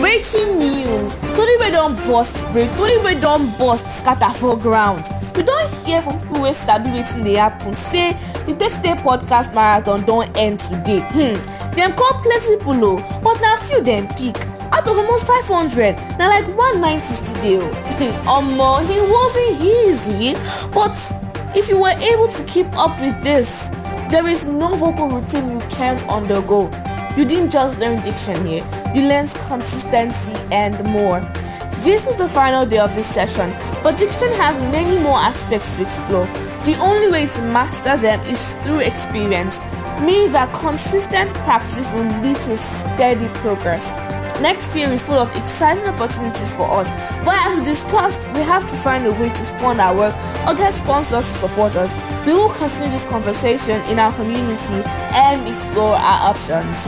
Breaking news! Tori wey don burst break, Tori wey don burst scatter for ground. We don hear from people wey sabi wetin dey happen say the 30-day podcast marathon don end today. Dem call plenty people o, but na few dem pick. Out of almost 500, na like 190 still dey o. Omo, it wasn't easy, but if you were able to keep up with this, there is no vocal routine you can't undergo. You didn't just learn diction here, you learned consistency and more. This is the final day of this session, but diction has many more aspects to explore. The only way to master them is through experience, meaning that consistent practice will lead to steady progress. Next year is full of exciting opportunities for us, but as we discussed, we have to find a way to fund our work or get sponsors to support us. We will continue this conversation in our community and explore our options.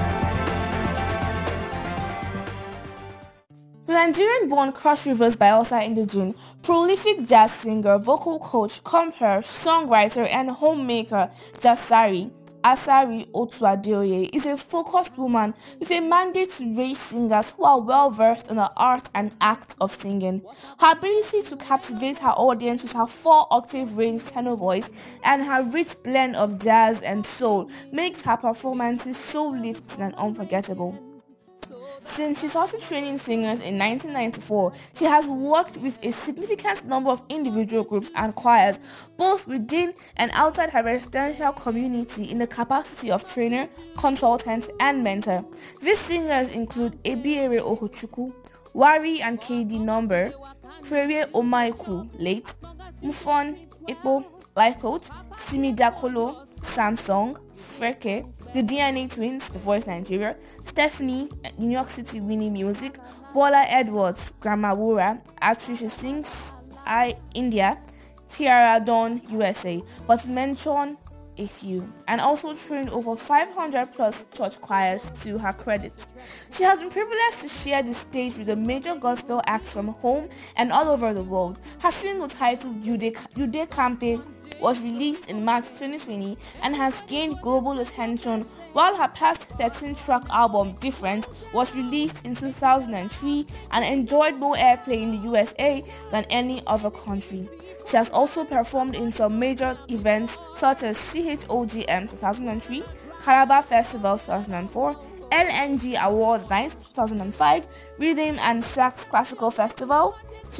The Nigerian-born Cross Rivers Bayelsa Indigene, prolific jazz singer, vocal coach, composer, songwriter, and homemaker Jasari Asari Otuadeoye is a focused woman with a mandate to raise singers who are well-versed in the art and act of singing. Her ability to captivate her audience with her 4-octave range tenor voice and her rich blend of jazz and soul makes her performances so lifting and unforgettable. Since she started training singers in 1994, she has worked with a significant number of individual groups and choirs, both within and outside her residential community in the capacity of trainer, consultant, and mentor. These singers include Ebiere Ohochukwu, Wari and KD Number, Ferie Omaiku, late, Mufon Epo, Life Coach, Simi Dakolo, Samsung, Freke, the DNA Twins, The Voice Nigeria, Stephanie, New York City Winnie Music, Bola Edwards, Gramawura, Atrisha Sings, India, Tiara Dawn, USA, but mention a few, and also trained over 500 plus church choirs to her credit. She has been privileged to share the stage with the major gospel acts from home and all over the world. Her single titled Yude Campe was released in March 2020 and has gained global attention, while her past 13-track album Different was released in 2003 and enjoyed more airplay in the USA than any other country. She has also performed in some major events such as CHOGM 2003, Calabar Festival 2004, LNG Awards Night 2005, Rhythm and Sax Classical Festival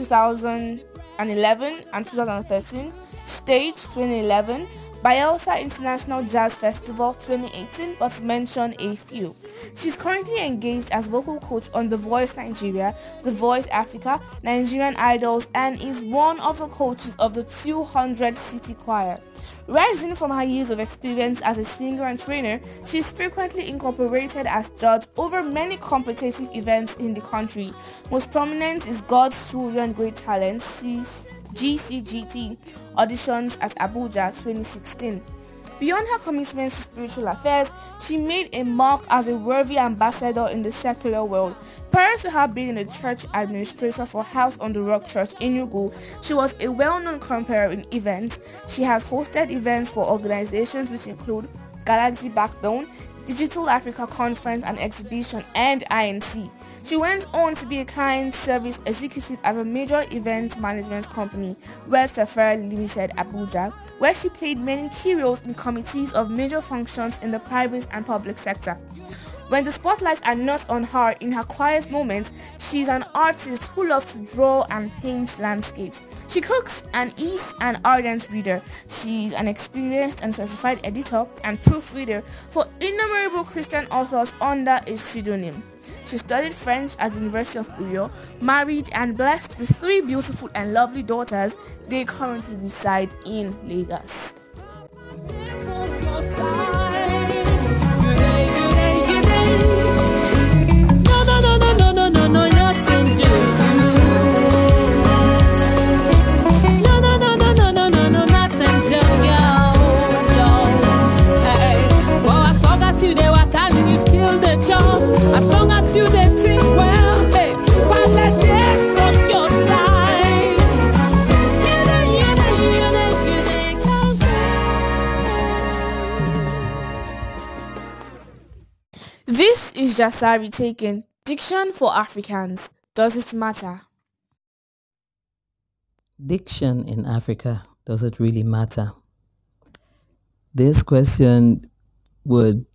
2011 and 2013, Stage 2011, Bayelsa International Jazz Festival 2018, but to mention a few. She's currently engaged as vocal coach on The Voice Nigeria, The Voice Africa, Nigerian Idols, and is one of the coaches of the 200 City Choir. Rising from her years of experience as a singer and trainer, she is frequently incorporated as judge over many competitive events in the country. Most prominent is God's Children Great Talents GCGT auditions at Abuja 2016. Beyond her commitments to spiritual affairs, she made a mark as a worthy ambassador in the secular world. Prior to her being a church administrator for House on the Rock Church in Enugu, she was a well-known compere in events. She has hosted events for organizations which include Galaxy Backbone, Digital Africa Conference and Exhibition, and INC. She went on to be a client service executive at a major event management company, Red Safari Limited, Abuja, where she played many key roles in committees of major functions in the private and public sector. When the spotlights are not on her in her quiet moments, she is an artist who loves to draw and paint landscapes. She cooks and is an ardent reader. She is an experienced and certified editor and proofreader for innumerable Christian authors under a pseudonym. She studied French at the University of Uyo, married and blessed with 3 beautiful and lovely daughters. They currently reside in Lagos. As long as you did think well, hey, but let it from your side. This is Jasari taken Diction for Africans. Does it matter? Diction in Africa, does it really matter? This question would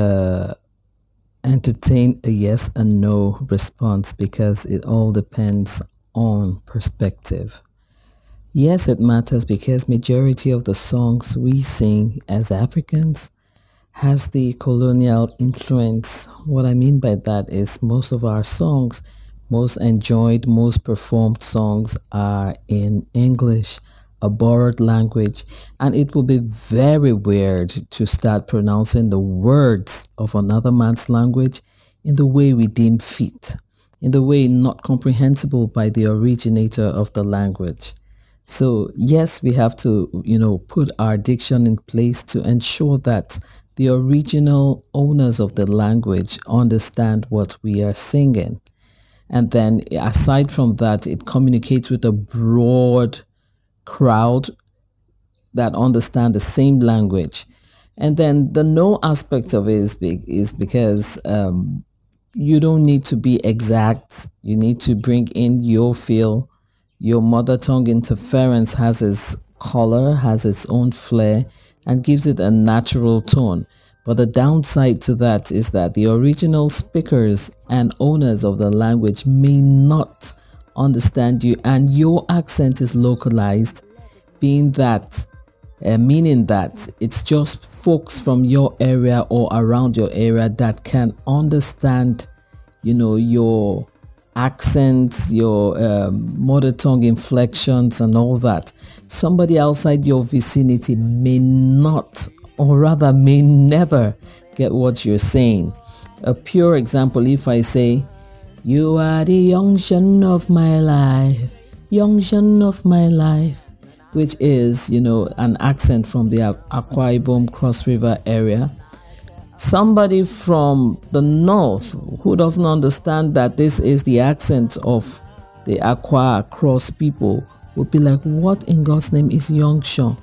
entertain a yes and no response because it all depends on perspective. Yes, it matters because majority of the songs we sing as Africans has the colonial influence. What I mean by that is most of our songs, most enjoyed, most performed songs are in English, a borrowed language, and it will be very weird to start pronouncing the words of another man's language in the way we deem fit, in the way not comprehensible by the originator of the language. So yes, we have to, put our diction in place to ensure that the original owners of the language understand what we are singing. And then aside from that, it communicates with a broad crowd that understand the same language. And then the no aspect of it is because you don't need to be exact. You need to bring in your feel. Your mother tongue interference has its color, has its own flair, and gives it a natural tone. But the downside to that is that the original speakers and owners of the language may not understand you, and your accent is localized, meaning that it's just folks from your area or around your area that can understand, your accents, your mother tongue inflections and all that. Somebody outside your vicinity may not, or rather may never get what you're saying. A pure example, if I say, you are the junction of my life, junction of my life, which is, an accent from the Akwa Ibom Cross River area. Somebody from the north who doesn't understand that this is the accent of the Akwa Cross people would be like, what in God's name is Yongshan?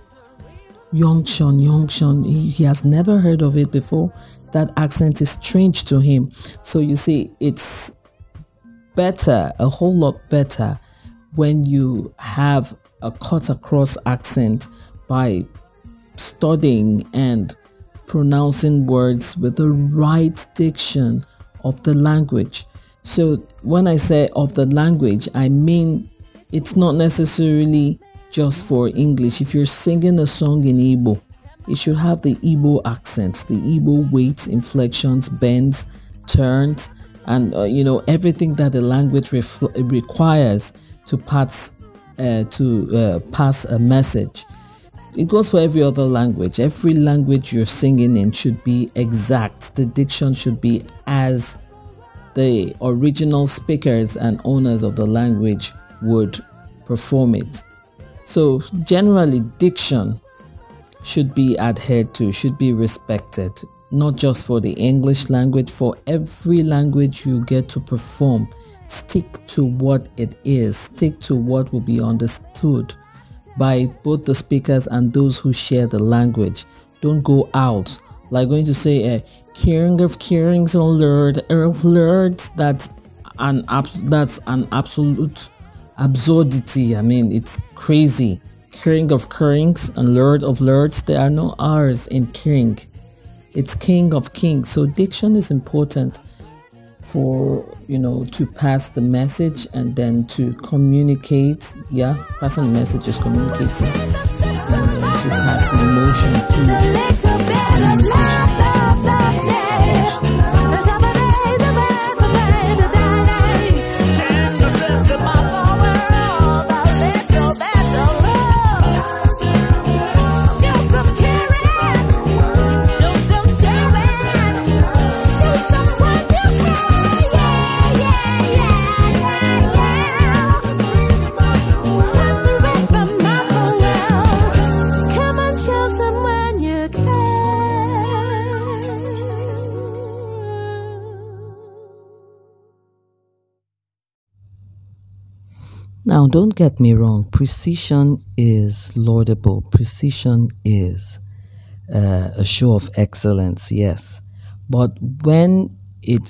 Yongshan. He has never heard of it before. That accent is strange to him. So you see, it's better, a whole lot better, when you have a cut across accent by studying and pronouncing words with the right diction of the language. So when I say of the language, I mean it's not necessarily just for English. If you're singing a song in Igbo, it should have the Igbo accents, the Igbo weights, inflections, bends, turns, and everything that the language requires to pass a message. It goes for every other language. Every language you're singing in should be exact. The diction should be as the original speakers and owners of the language would perform it. So generally, diction should be adhered to, should be respected, not just for the English language. For every language you get to perform, stick to what it is, stick to what will be understood by both the speakers and those who share the language. Don't go out like going to say King of Kings and Lord of Lords. That's an absolute absurdity. I mean, it's crazy. King of Kings and Lord of Lords, there are no R's in King. It's King of Kings. So diction is important for, to pass the message and then to communicate. Passing the message is communicating, to pass the emotion through communication. Now, don't get me wrong. Precision is laudable. Precision is a show of excellence, yes. But when it's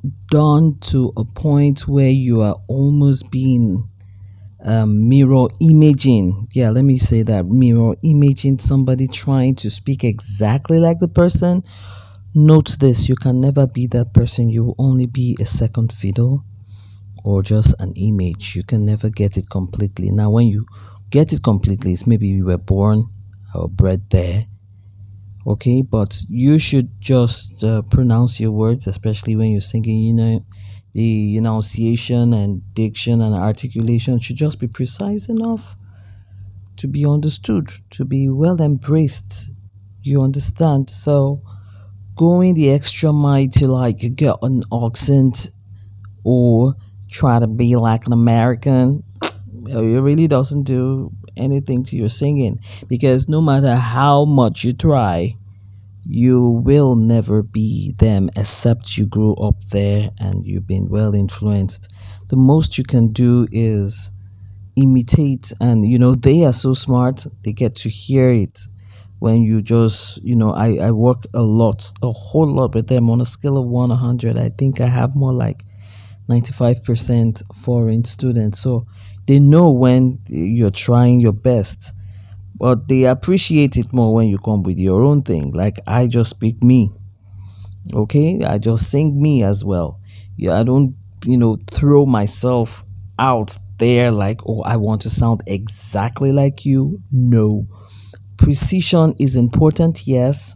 done to a point where you are almost being mirror imaging. Yeah, let me say that, mirror imaging somebody trying to speak exactly like the person. Note this: you can never be that person. You will only be a second fiddle or just an image. You can never get it completely. Now, when you get it completely, it's maybe you were born or bred there. Okay, but you should just pronounce your words, especially when you're singing. The enunciation and diction and articulation should just be precise enough to be understood, to be well embraced. You understand? So, going the extra mile to like get an accent or try to be like an American, it really doesn't do anything to your singing, because no matter how much you try, you will never be them except you grew up there and you've been well influenced. The most you can do is imitate, and they are so smart, they get to hear it when you just I work a whole lot with them. On a scale of 100, I think I have more like 95% foreign students, so they know when you're trying your best, but they appreciate it more when you come with your own thing. Like, I just speak me, okay? I just sing me as well. Yeah, I don't throw myself out there like, oh, I want to sound exactly like you. No. Precision is important, yes.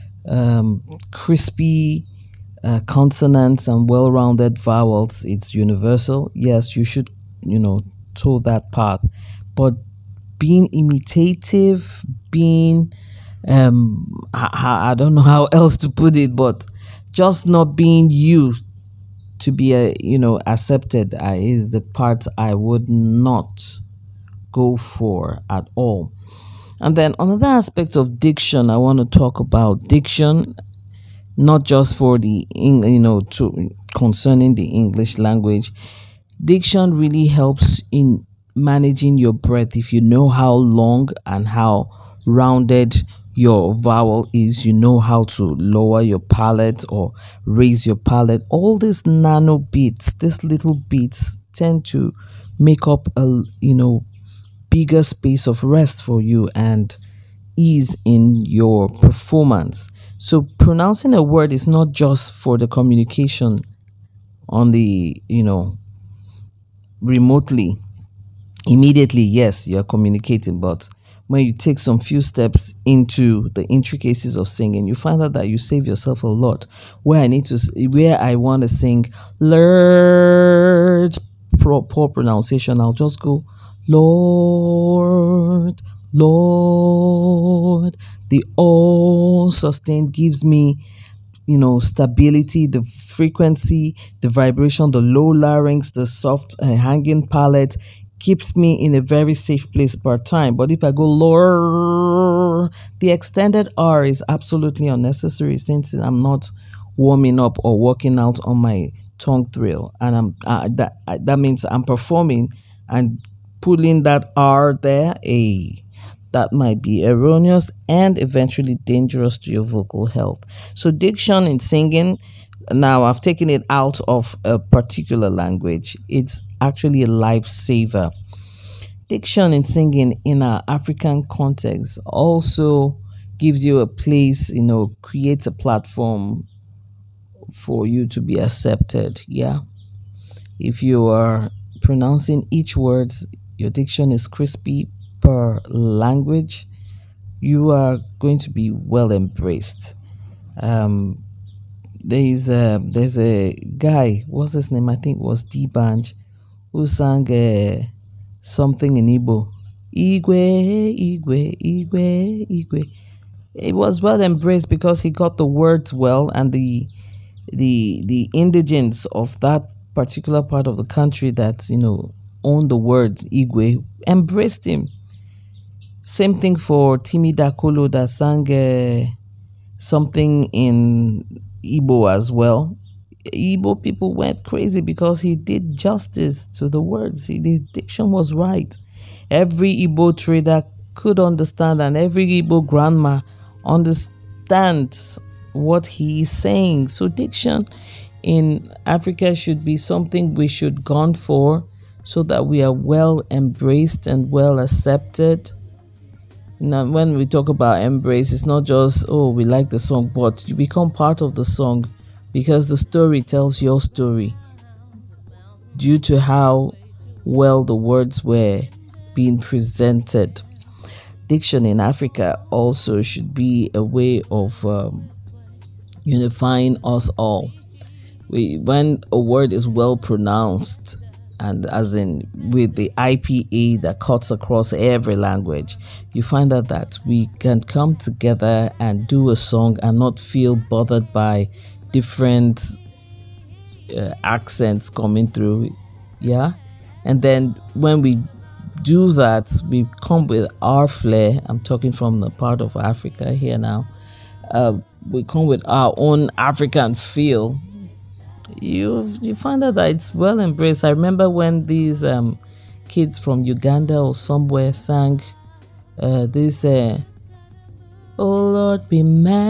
Crispy consonants and well-rounded vowels, it's universal. Yes, you should toe that path, but being imitative, being I don't know how else to put it, but just not being you to be accepted is the part I would not go for at all. And then another aspect of diction, I want to talk about diction, not just for the to concerning the English language. Diction really helps in managing your breath. If you know how long and how rounded your vowel is, you know how to lower your palate or raise your palate. All these nano beats, these little beats, tend to make up a bigger space of rest for you and ease in your performance. So pronouncing a word is not just for the communication on the remotely. Immediately, yes, you're communicating, but when you take some few steps into the intricacies of singing, you find out that you save yourself a lot. Where I want to sing large poor pronunciation, I'll just go Lord, Lord. The all sustained gives me stability, the frequency, the vibration, the low larynx, the soft hanging palate keeps me in a very safe place per time. But if I go lower, the extended R is absolutely unnecessary, since I'm not warming up or working out on my tongue thrill, and that means I'm performing and pulling that R there. That might be erroneous and eventually dangerous to your vocal health. So diction in singing, now I've taken it out of a particular language, it's actually a lifesaver. Diction in singing in our African context also gives you a place, creates a platform for you to be accepted. Yeah. If you are pronouncing each words, your diction is crispy per language, you are going to be well embraced. There's a guy, what's his name? I think it was D-Banj, who sang something in Igbo. Igwe, Igwe, Igwe, Igwe. It was well embraced because he got the words well, and the indigents of that particular part of the country that owned the word Igwe embraced him. Same thing for Timi Dakolo, that sang something in Igbo as well. Igbo people went crazy because he did justice to the words. His diction was right. Every Igbo trader could understand, and every Igbo grandma understands what he is saying. So diction in Africa should be something we should gun for so that we are well embraced and well accepted. Now, when we talk about embrace, it's not just, oh, we like the song, but you become part of the song because the story tells your story due to how well the words were being presented. Diction in Africa also should be a way of unifying us all. When a word is well pronounced, and as in with the IPA that cuts across every language, you find out that we can come together and do a song and not feel bothered by different accents coming through. Yeah. And then when we do that, we come with our flair. I'm talking from the part of Africa here now. We come with our own African feel. You find out that it's well embraced. I remember when these kids from Uganda or somewhere sang this "Oh Lord, be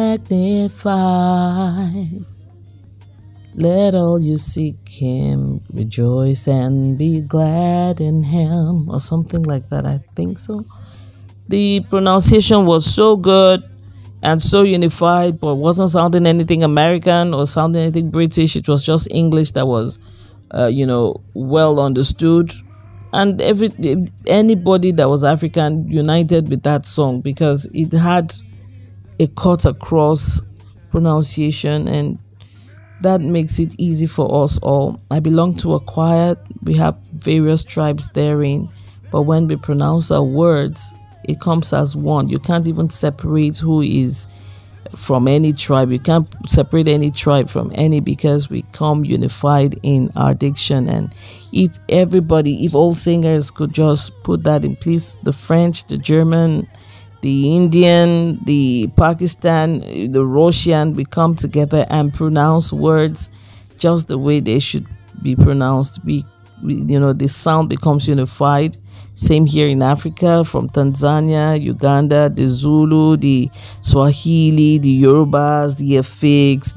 magnified. Let all you seek him rejoice and be glad in him," or something like that. I think so. The pronunciation was so good and so unified, but wasn't sounding anything American or sounding anything British. It was just English that was, well understood. And anybody that was African united with that song because it had a cut across pronunciation, and that makes it easy for us all. I belong to a choir. We have various tribes therein, but when we pronounce our words, it comes as one. You can't even separate who is from any tribe. You can't separate any tribe from any because we come unified in our diction. And if all singers could just put that in place, the French, the German, the Indian, the Pakistan, the Russian, we come together and pronounce words just the way they should be pronounced. The sound becomes unified. Same here in Africa, from Tanzania, Uganda, the Zulu, the Swahili, the Yorubas, the Afiks,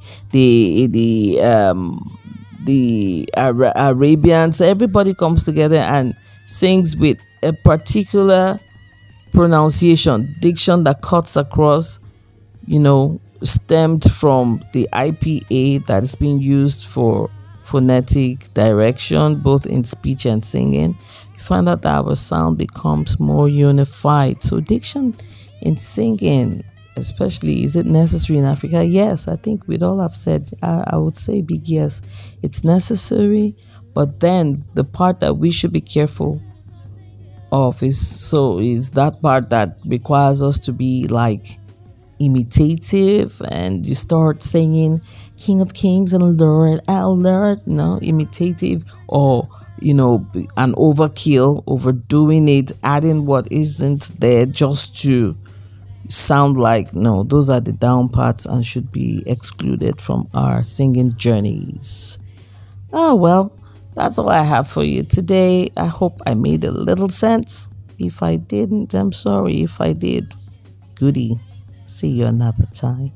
the Arabians. Everybody comes together and sings with a particular pronunciation, diction that cuts across, stemmed from the IPA that is being used for phonetic direction, both in speech and singing. You find out that our sound becomes more unified. So diction in singing, especially, is it necessary in Africa? Yes, I think we'd all have said, I would say big yes, it's necessary. But then the part that we should be careful of is that part that requires us to be like imitative, and you start singing King of Kings and Lord, our Lord, imitative, or an overkill, overdoing it, adding what isn't there just to sound like. No, those are the down parts and should be excluded from our singing journeys. Oh well, that's all I have for you today. I hope I made a little sense. If I didn't, I'm sorry. If I did, goody. See you another time.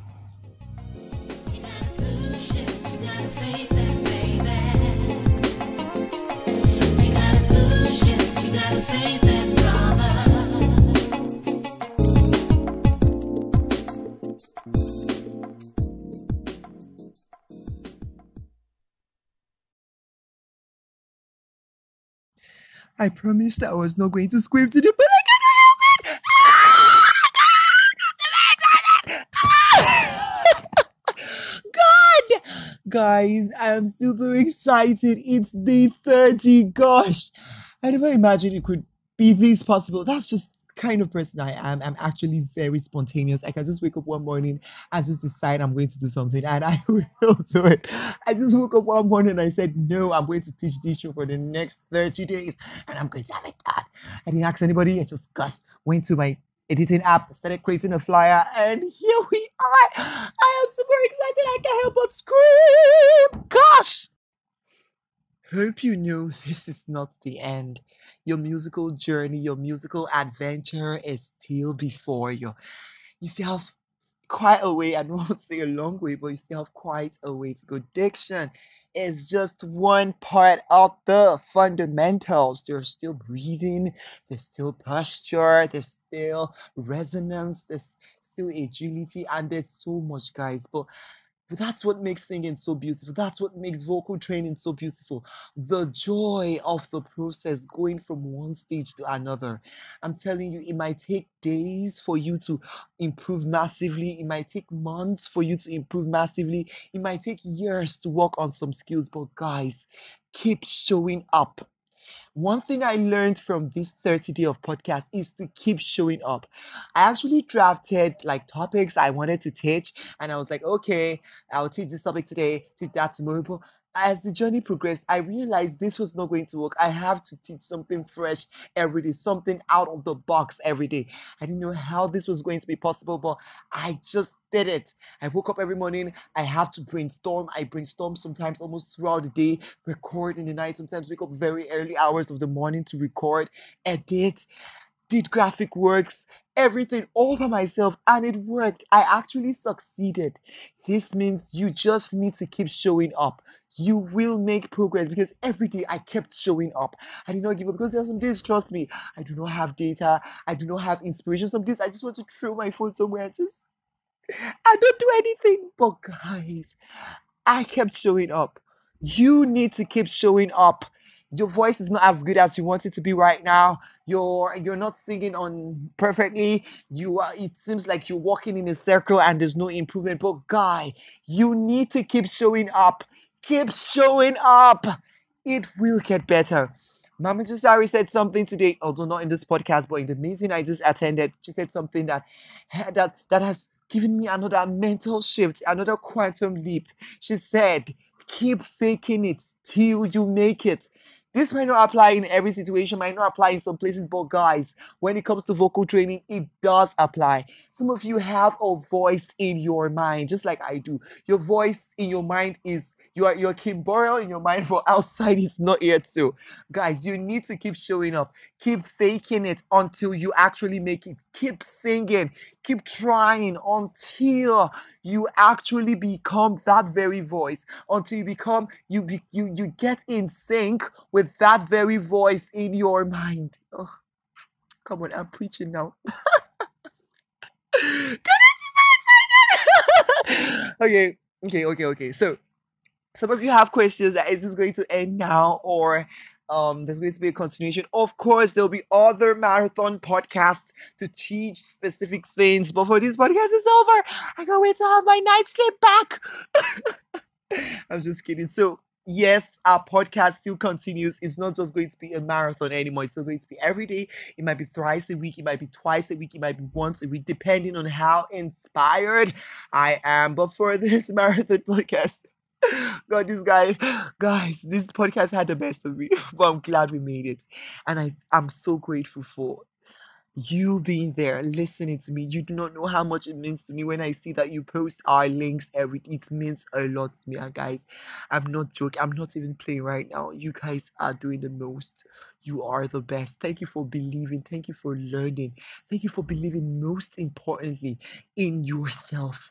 I promised I was not going to scream today, but I cannot help it. God! Guys, I am super excited. It's day 30. Gosh, I never imagined it could be this possible. That's just kind of person I am. I'm actually very spontaneous. I can just wake up one morning and just decide I'm going to do something, and I will do it. I just woke up one morning and I said, no, I'm going to teach this show for the next 30 days and I'm going to have it done. I didn't ask anybody. I just went to my editing app, started creating a flyer, and here we are. I am super excited. I can't help but scream. Gosh! Hope you know this is not the end. Your musical journey, your musical adventure is still before you. You still have quite a way. I won't say a long way, but you still have quite a way to go. Diction is just one part of the fundamentals. There's still breathing, there's still posture, there's still resonance, there's still agility, and there's so much, guys. But that's what makes singing so beautiful. That's what makes vocal training so beautiful. The joy of the process going from one stage to another. I'm telling you, it might take days for you to improve massively. It might take months for you to improve massively. It might take years to work on some skills. But guys, keep showing up. One thing I learned from this 30 day of podcast is to keep showing up. I actually drafted like topics I wanted to teach, and I was like, okay, I'll teach this topic today, teach that tomorrow. But as the journey progressed, I realized this was not going to work. I have to teach something fresh every day, something out of the box every day. I didn't know how this was going to be possible, but I just did it. I woke up every morning. I have to brainstorm. I brainstorm sometimes almost throughout the day, record in the night, sometimes wake up very early hours of the morning to record, edit, did graphic works, everything all by myself, and it worked. I actually succeeded. This means you just need to keep showing up. You will make progress because every day I kept showing up. I did not give up because there are some days, trust me, I do not have data. I do not have inspiration. Some days I just want to throw my phone somewhere. I don't do anything. But guys, I kept showing up. You need to keep showing up. Your voice is not as good as you want it to be right now. You're not singing on perfectly. It seems like you're walking in a circle and there's no improvement. But guy, you need to keep showing up. Keep showing up. It will get better. Mama Josari said something today, although not in this podcast, but in the meeting I just attended. She said something that has given me another mental shift, another quantum leap. She said, keep faking it till you make it. This might not apply in every situation, might not apply in some places, but guys, when it comes to vocal training, it does apply. Some of you have a voice in your mind, just like I do. Your voice in your mind is, you're Kim Burrell in your mind, but outside it's not yet so. Guys, you need to keep showing up. Keep faking it until you actually make it. Keep singing. Keep trying until you actually become that very voice. Until you get in sync with that very voice in your mind. Oh, come on, I'm preaching now. Okay. So some of you have questions that is this going to end now or there's going to be a continuation. Of course, there'll be other marathon podcasts to teach specific things, but for this podcast is over, I can't wait to have my night sleep back. I'm just kidding. So yes, our podcast still continues. It's not just going to be a marathon anymore. It's still going to be every day. It might be thrice a week. It might be twice a week. It might be once a week, depending on how inspired I am. But for this marathon podcast, God, guys, this podcast had the best of me, but I'm glad we made it. And I'm so grateful for you being there, listening to me. You do not know how much it means to me when I see that you post our links it means a lot to me. And guys, I'm not joking. I'm not even playing right now. You guys are doing the most. You are the best. Thank you for believing. Thank you for learning. Thank you for believing, most importantly, in yourself.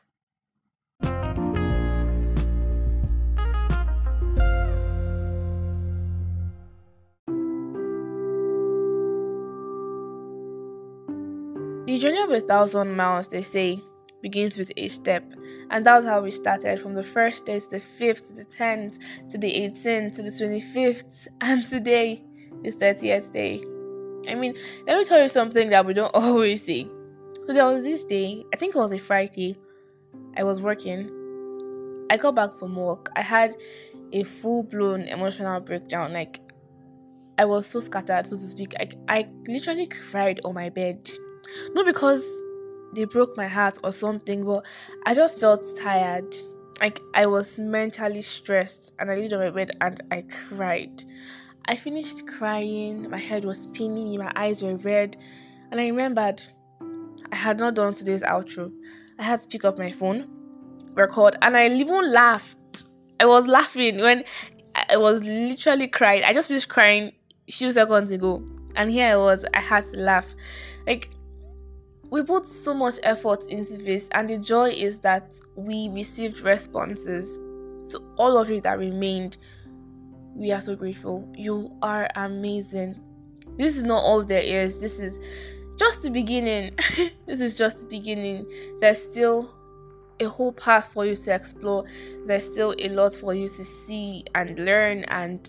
The journey of 1,000 miles, they say, begins with a step. And that was how we started, from the first day to the 5th, to the 10th, to the 18th, to the 25th, and today, the 30th day. I mean, let me tell you something that we don't always say. So there was this day, I think it was a Friday, I was working. I got back from work. I had a full-blown emotional breakdown. Like, I was so scattered, so to speak. I literally cried on my bed. Not because they broke my heart or something, but I just felt tired. Like, I was mentally stressed, and I laid on my bed and I cried. I finished crying, my head was spinning me, my eyes were red, and I remembered I had not done today's outro. I had to pick up my phone, record, and I even laughed. I was laughing when I was literally crying. I just finished crying a few seconds ago, and here I was. I had to laugh. Like, we put so much effort into this, and the joy is that we received responses. To all of you that remained, we are so grateful. You are amazing. This is not all there is. This is just the beginning. This is just the beginning. There's still a whole path for you to explore. There's still a lot for you to see and learn, and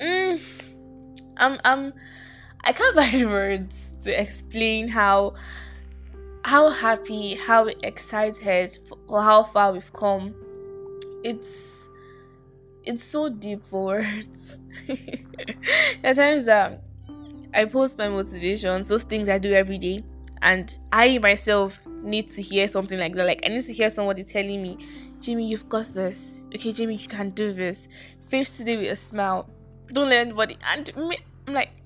I can't find words to explain how happy, how excited, or how far we've come. It's so deep for words. There are times that I post my motivations, those things I do every day, and I myself need to hear something like that. Like, I need to hear somebody telling me, Jimmy, you've got this. Okay, Jimmy, you can do this. Face today with a smile. Don't let anybody. And me, I'm like,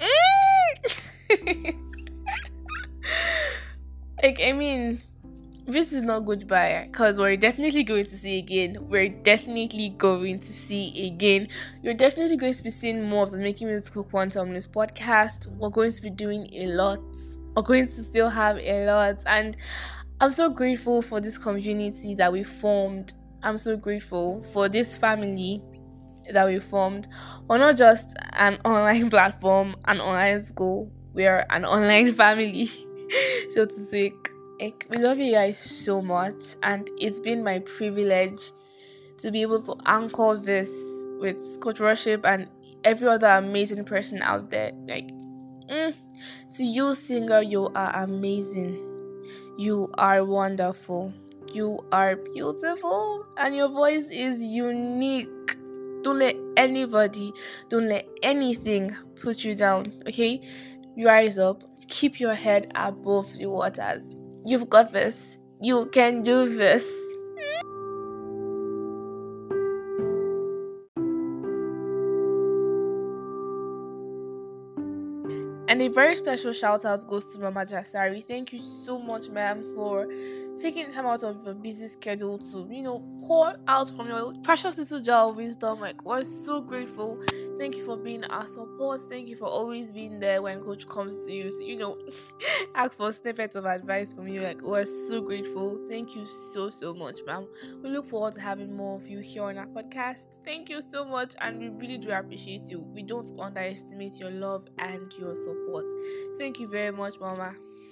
like, I mean, this is not goodbye, because we're definitely going to see again. We're definitely going to see again. You're definitely going to be seeing more of the Making Musical Quantum News podcast. We're going to be doing a lot. We're going to still have a lot. And I'm so grateful for this community that we formed. I'm so grateful for this family that we formed. We're not just an online platform, an online school. We are an online family, so to say. We love you guys so much, and it's been my privilege to be able to anchor this with Coach Worship and every other amazing person out there. Like, to you, singer, you are amazing. You are wonderful. You are beautiful, and your voice is unique. Don't let anybody, don't let anything put you down, okay? Rise up. Keep your head above the waters. You've got this. You can do this. And a very special shout out goes to Mama Jasari. Thank you so much, ma'am, for taking time out of your busy schedule to, pour out from your precious little jar of wisdom. Like, we're so grateful. Thank you for being our support. Thank you for always being there when Coach comes to you to, ask for snippets of advice from you. Like, we're so grateful. Thank you so, so much, ma'am. We look forward to having more of you here on our podcast. Thank you so much, and we really do appreciate you. We don't underestimate your love and your support. Thank you very much, Mama.